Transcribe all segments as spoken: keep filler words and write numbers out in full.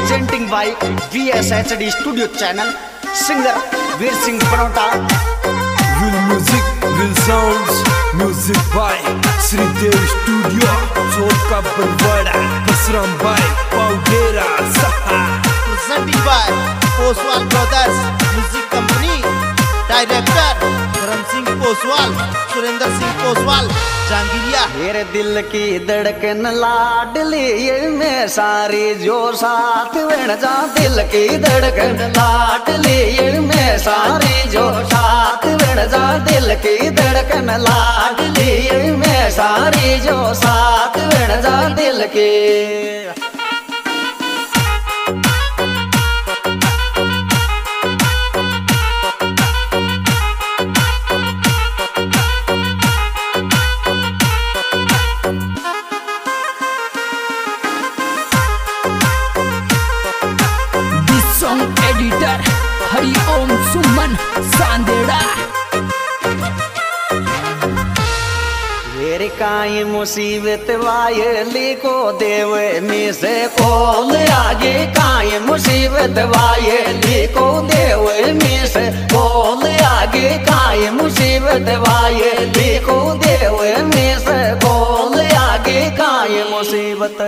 presenting by V S H D Studio Channel, singer Veer Singh Panota. Will music, will sounds, music by Sri Dev Studio, Chota Barwada, Kasram by Paudera Saha. Presenting by Poswal Brothers Music Company, Director Karan Singh Poswal, Surendra Singh Poswal, Jangiriya. मेरे दिल की धड़कन लाडली ये में सारी जो साथ बन जा, दिल की धड़कन लाडली ये में सारी जो साथ बन जा, दिल की धड़कन लाडली ये में सारी जो साथ बन जा, दिल की। एडिटर हरि ओम सुमन सांदेड़ा। मेरी काई मुसीबत वायली को देव में से कोल आगे, काई मुसीबत वायली को देव में से कोल आगे, काई मुसीबत वायली को देव में से कोल आगे, काई मुसीबत।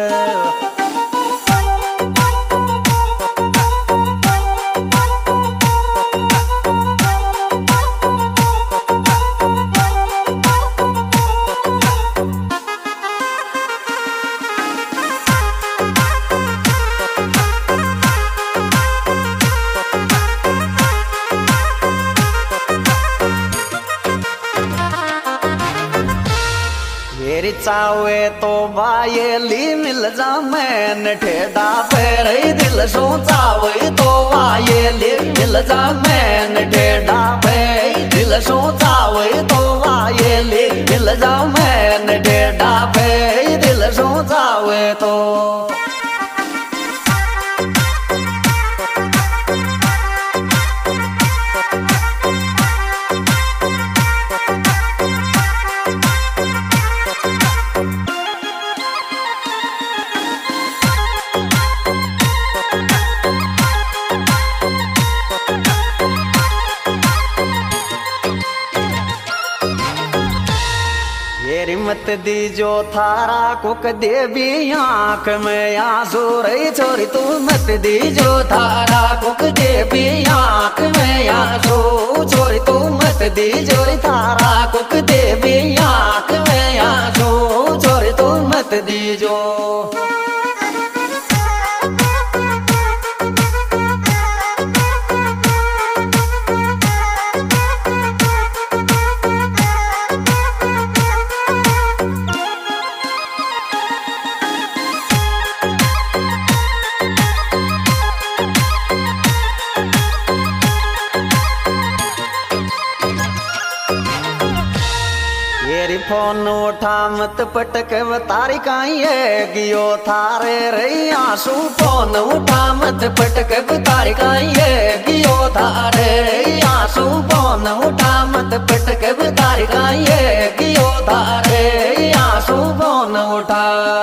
मेरी चावे तो वायली मिल जा, मैं ठेडा पैर दिल सो चावे तो वायली मिल जा, मैं ठेडा पैर दिल सो चावे तो वायली मिल जा, मैं ठेडा पैर दिल सो चावे तो। मत दी जो थारा कुक देवी आंख में आंसू रही छोरी तू, मत दी जो थारा कुक देवी आंख में आंसू छोरी तू, मत दी जो थारा कुक देवी आंख में आंसू छोरी तू, मत दी जो। फोन उठा मत पटक तारी काई है गियो थारे रही आंसू, फोन उठा मत पटक तारी काई है गियो थारे रही आंसू, फोन उठा मत पटक तारी काई है गियो थारे रही आंसू, फोन उठा।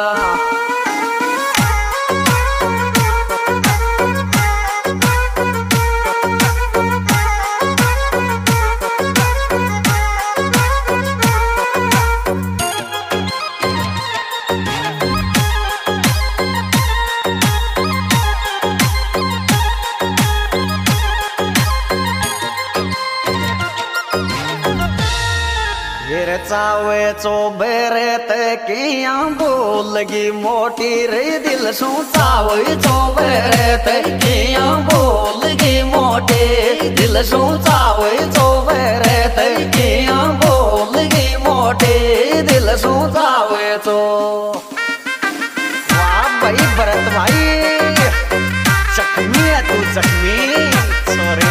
चावे चो बेरे ते किया बोलगी मोटी रे दिल सो, चावे चो बेरे ते किया बोलगी मोटी दिल सो, चावे चो बेरे ते किया बोलगी मोटी दिल सो, चावे चो। वाह भाई भरत भाई, जख्मी है तू जख्मी, सॉरी।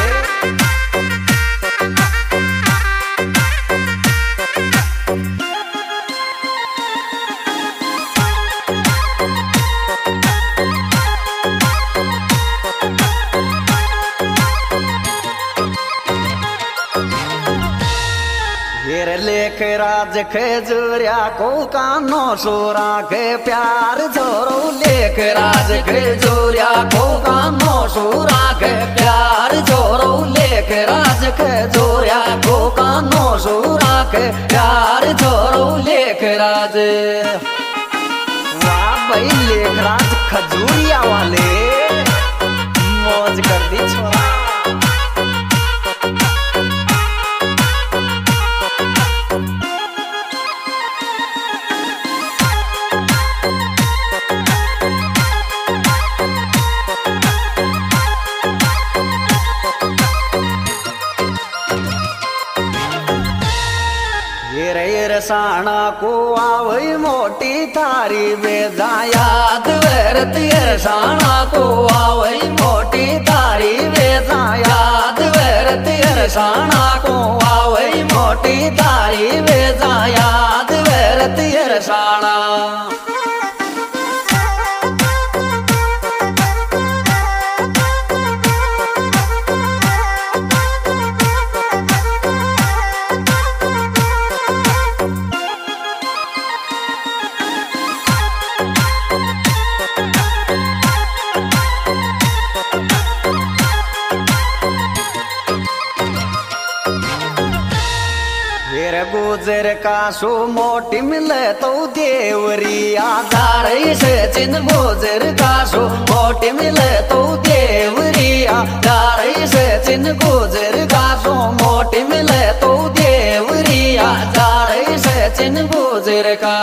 ये लेख राज खेजुरिया को कानो सोरा के प्यार जोरो लेख राज खेजुरिया को कानो सोरा के प्यार जोरो लेख राज खेजुरिया को कानो सोरा के प्यार जोरो लेख राज। वाह भाई लेख राज खजूरिया वाले मौज कर दी छोरा। साना को आवई मोटी थारी बेजा याद वरत साना को आवई मोटी थारी बेजा याद वरत साना को आवई मोटी थारी बेजा याद वरत साना। गुजर का सो मोटी मिले तो देवरिया दारई से चिन गुजर का सो मोटी मिले तो देवरिया दारई से चिन गुजर का सो मोटी मिले तो देवरिया दारई से चिन गुजर का।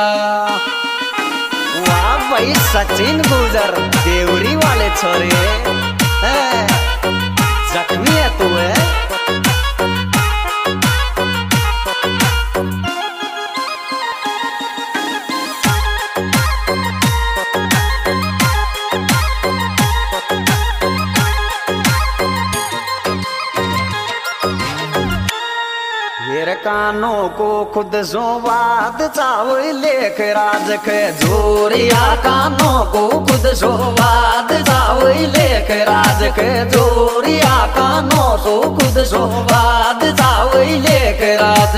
वाह भाई सचिन गुजर देवरी वाले छोरे जख्मी है तू है। कानों को खुद सो बात चाव लेख राज खेजुरिया कानों को खुद सो बात चाव लेख राज खेजुरिया कानों सो खुद सो बात चाव लेख राज।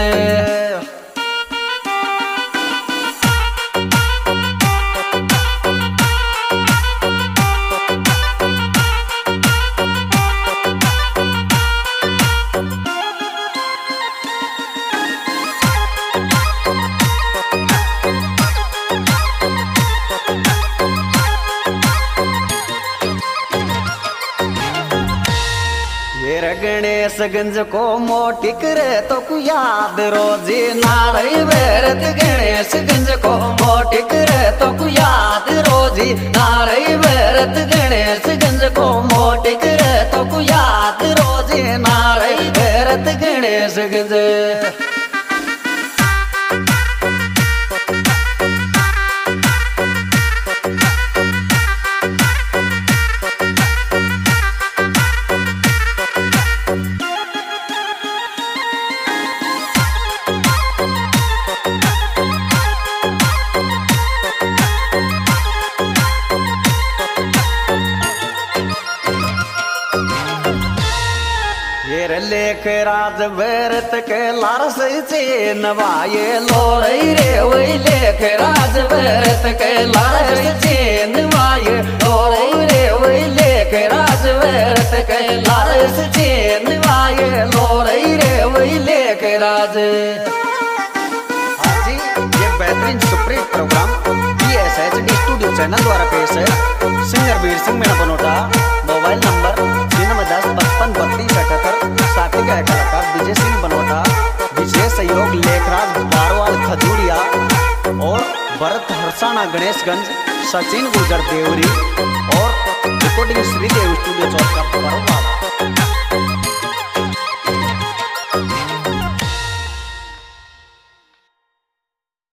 गणेश गंज को मोटी करे तो कु याद रोजी नारई वेरत गणेश गंज को मोटी करे तो कु याद रोजी नारई वेरत गणेश गंज को मोटी करे तो कु याद रोजी नारई वेरत गणेश गंज। लेख राज भरत के लारस चेनवाये लोरई रे वही लेख राज भरत के लारस चेनवाये लोरई रे वही लेख राज भरत के लारस चेनवाये लोरई रे वही लेख राज। हाँ जी ये बेहतरीन supreme program B S H D studio channel द्वारा पेश है। सिंगर वीर सिंह मेरा बनोटा मोबाइल नंबर निन्यानवे दस पचपन बत्तीस अठहत्तर साथी का कलाकार विजय सिंह बनोटा विशेष सहयोग लेखराज बारवाल खजूरिया और भरत हरसाना गणेशगंज सचिन गुजर देवरी और रिकॉर्डिंग श्रीदेव स्टूडियो चौक का